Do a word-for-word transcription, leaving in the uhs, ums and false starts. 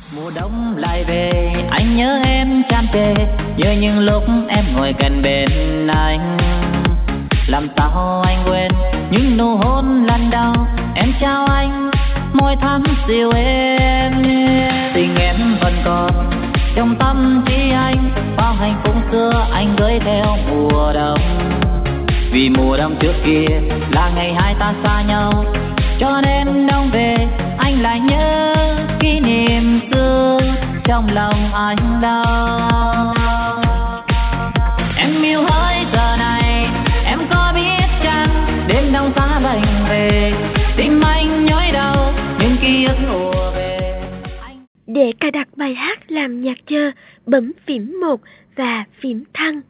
Mùa đông lại về, anh nhớ em tràn trề, nhớ những lúc em ngồi gần bên anh. Làm sao anh quên những nụ hôn lần đầu em trao anh, môi thắm dịu êm. Tình em vẫn còn trong tâm trí anh, bao hạnh phúc xưa anh gửi theo mùa đông. Vì mùa đông trước kia là ngày hai ta xa nhau, cho nên đông về anh lại nhớ kỷ niệm xưa trong lòng anh đau. Em yêu hỡi giờ này em có biết chăng, đêm đông giá lạnh về tim anh nhói đau những ký ức ùa về. Để cài đặt bài hát làm nhạc chờ, bấm phím một và phím thăng.